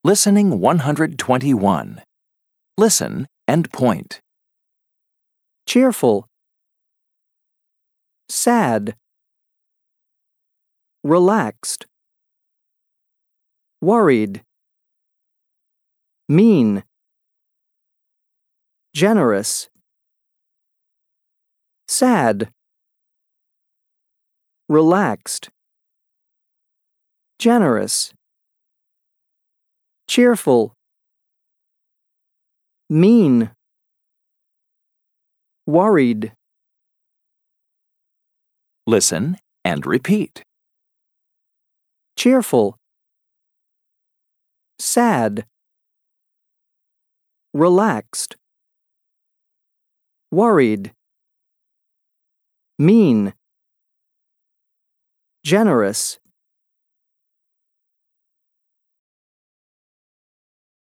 Listening 121. Listen and point. Cheerful. Sad. Relaxed. Worried. Mean. Generous. Sad. Relaxed. Generous. Cheerful. Mean. Worried. Listen and repeat. Cheerful. Sad. Relaxed. Worried. Mean. Generous.